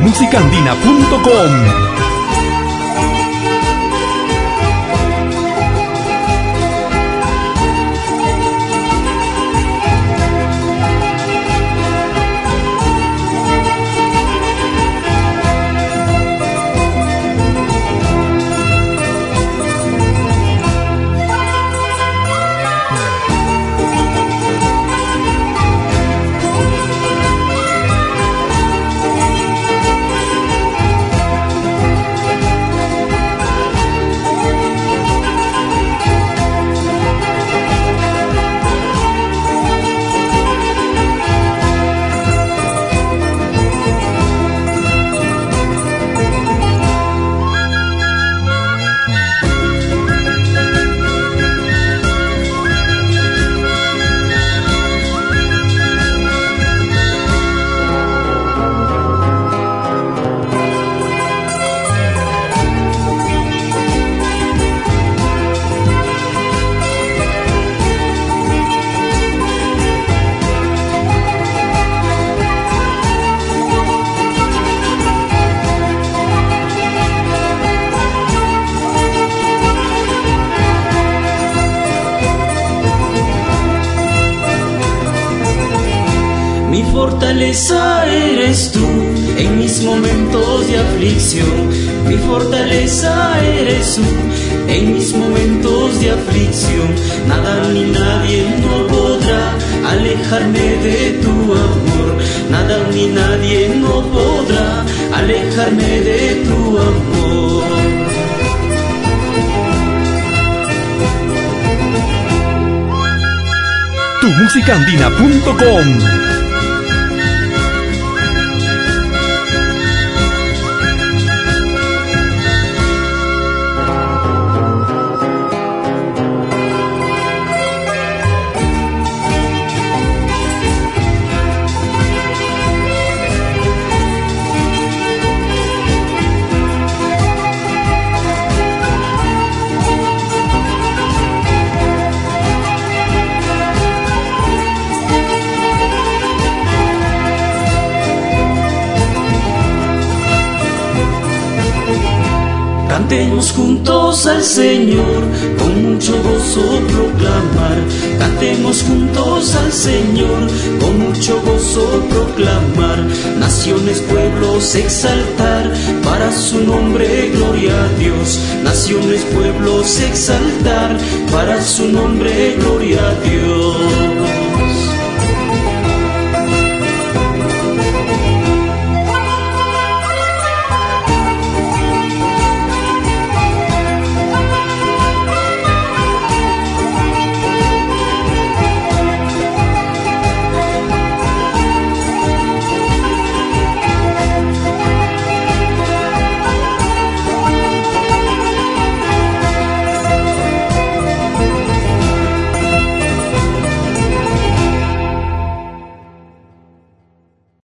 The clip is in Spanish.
musicandina.com. Mi fortaleza eres tú en mis momentos de aflicción. Mi fortaleza eres tú en mis momentos de aflicción. Nada ni nadie no podrá alejarme de tu amor. Nada ni nadie no podrá alejarme de tu amor. tumusicandina.com. Cantemos juntos al Señor, con mucho gozo proclamar. Cantemos juntos al Señor, con mucho gozo proclamar. Naciones, pueblos, exaltar, para su nombre, gloria a Dios. Naciones, pueblos, exaltar, para su nombre, gloria a Dios.